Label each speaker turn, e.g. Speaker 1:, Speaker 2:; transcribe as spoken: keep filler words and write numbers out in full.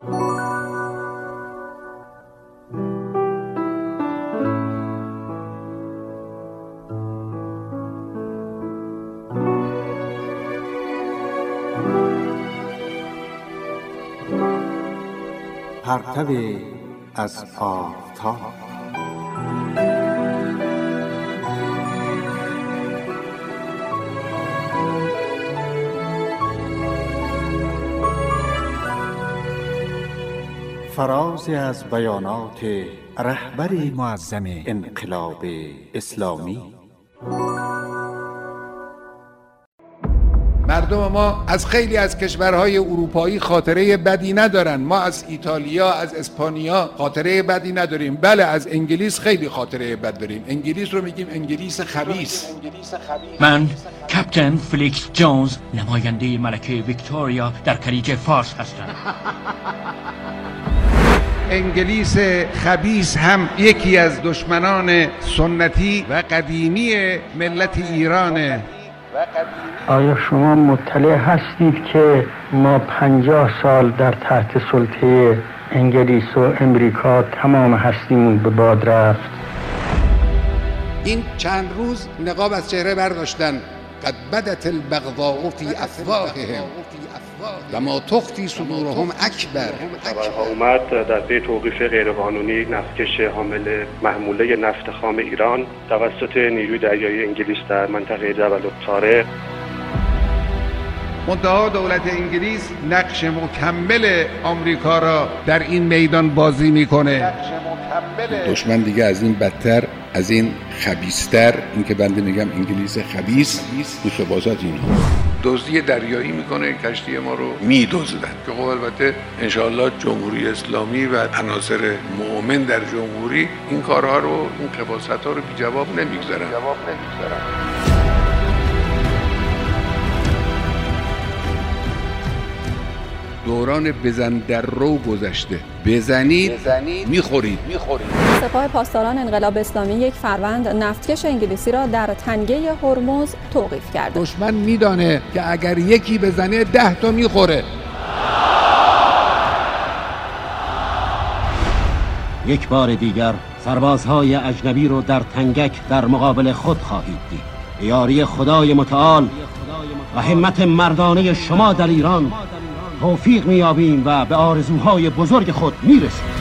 Speaker 1: پرتو از آفتاب. فرازی از بیانات رهبر معظم انقلاب اسلامی.
Speaker 2: مردم ما از خیلی از کشورهای اروپایی خاطره بدی ندارن. ما از ایتالیا، از اسپانیا خاطره بدی نداریم. بله، از انگلیس خیلی خاطره بد داریم. انگلیس رو میگیم انگلیس خبیث.
Speaker 3: من کاپیتان فلیکس جونز، نماینده ملکه ویکتوریا در خلیج فارس هستم.
Speaker 2: انگلیس خبیث هم یکی از دشمنان سنتی و قدیمی ملت ایرانه.
Speaker 4: آیا شما مطلع هستید که ما پنجاه سال در تحت سلطه انگلیس و امریکا تمام هستیمون به باد رفت؟
Speaker 2: این چند روز نقاب از چهره برداشتن. قد بدت البغضاء فی افواههم و ما تخفی صدورهم اکبر.
Speaker 5: خبرها اومد در پی توقیف غیرقانونی نفتکش حامل محموله نفت خام ایران توسط نیروی دریایی انگلیس در منطقه جبل الطارق.
Speaker 2: منتها دولت انگلیس نقش مکمل آمریکا را در این میدان بازی میکنه. دشمن دیگه از این بدتر، از این خبیث‌تر، این که بنده میگم انگلیس خبیث، مشابهات اینها دزدی دریایی میکنه، کشتی ما رو میدزدن که خب البته انشاءالله جمهوری اسلامی و عناصر مؤمن در جمهوری این کارها رو، این خباثت‌ها رو بی جواب نمیگذارن. جواب نمیگذارن. دوران بزن در رو گذشته. بزنید, بزنید میخورید. میخورید.
Speaker 6: سپاه پاسداران انقلاب اسلامی یک فروند نفتکش انگلیسی را در تنگه هرمز توقیف کرد.
Speaker 2: دشمن میدانه که اگر یکی بزنه ده تا میخوره.
Speaker 7: یک بار دیگر سربازهای اجنبی رو در تنگک در مقابل خود خواهید دید. به یاری خدای متعال و همت مردانه شما در ایران توفیق می‌یابیم و به آرزوهای بزرگ خود می‌رسیم.